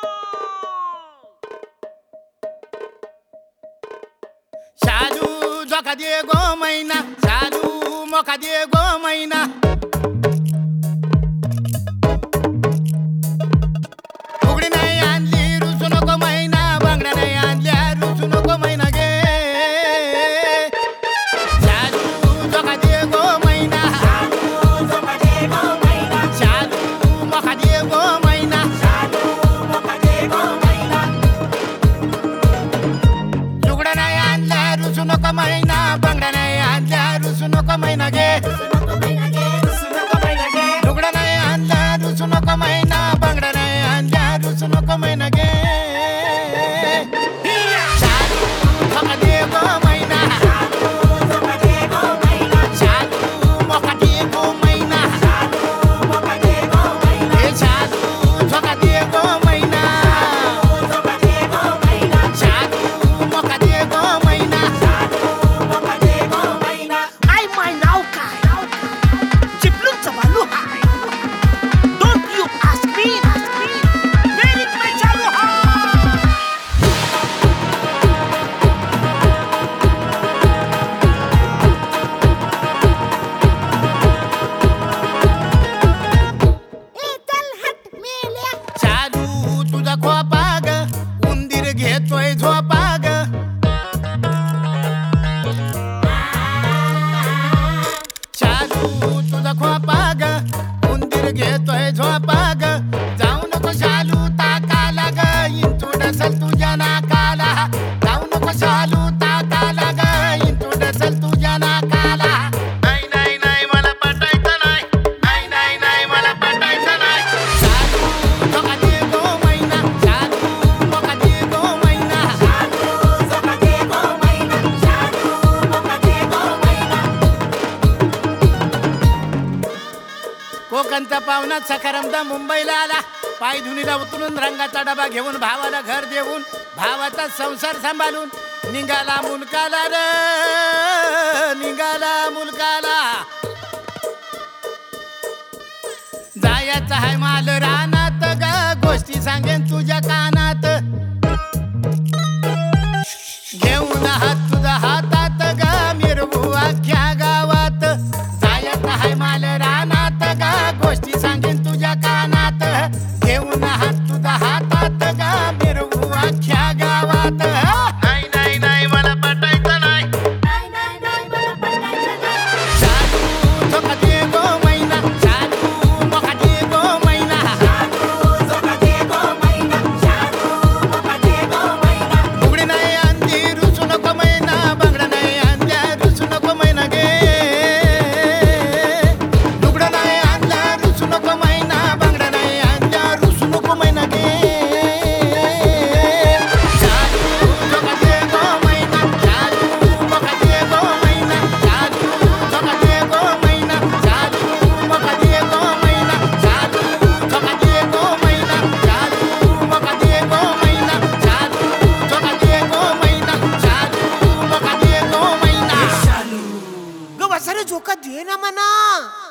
शालू झोका दे गो मैना, शालू मोका दे गो मैना. फुगडी नाही आणली रुसू नको मैना, बांगड्या नाही आणल्या रुसू नको मैना गे. शालू झोका दे गो मैना, शालू मोका दे गो मैना. लुगडा नाही आणल्या रुसू नको मैना, बांगड्या नाही आणल्या रुसू नको मैना गे. लुगडा नाही आणल्या रुसू नको मैना, बांगड्या नाही आणल्या रुसू नको मैना गे. शालू झोका दे गो मैना, शालू मोका दे गो मैना. हे शालू झोका दे गो मैना, शालू मोका दे गो मैना. आय माय नाव काय चिपळूणचा बालू हाय. Don't you ask me where is my चालू हाय. शालू तुझा खोपा ग, उंदीर घेतोय झोपा ग. शालू तुझा खोपा ग, उंदीर घेतोय झोपा ग. जाऊ नको शालू ताकाला ग, इंचू डसल तुझ्या नाकाला. जाऊ नको शालू ताकाला ग, इंचू डसल तुझ्या नाकाला. नाही नाही नाही मला पटायचं नाही, नाही नाही नाही मला पटायचं नाही. शालू झोका दे गो मैना, शालू मोका दे गो मैना. कोकणचा पाहुणा सखारामदा मुंबईला आला. पायधुनीला उतरून रंगाचा डबा घेऊन भावाला घर देऊन, भावाचा संसार सांभाळून निघाला मुलकाला र, निघाला मुलकाला. जायचं हाय माल रानात ग, गोष्टी सांगेन तुझ्या कानात. घेऊन हात तुझा हातात ग, मिरवू अख्ख्या गावात. जायचं हाय माल रानात ग, गोष्टी सांगेन तुझ्या कानात. घेऊन हात तुझा हातात ग, मिरवू अख्ख्या गावात. नाही नाही नाही मला पटायचं नाही. शालू झोका दे गो मैना, शालू मोका दे गो मैना. फुगडी नाही आणली रुसू नको मैना, बांगड्या नाही आणल्या रुसू नको मैना गे. लुगडं नाही आणल्या रुसू नको मैना, बांगड्या नाही आणल्या रुसू नको मैना गे. शालू झोका दे गो मैना, शालू मोका दे गो मैना. शालू झोका दे गो मैना, शालू मोका दे गो मैना. शालू झोका दे गो मैना, शालू मोका दे गो मैना. शालू झोका दे गो मैना, शालू मोका दे गो मैना. ग वसारे झोका दे ना म्हणा.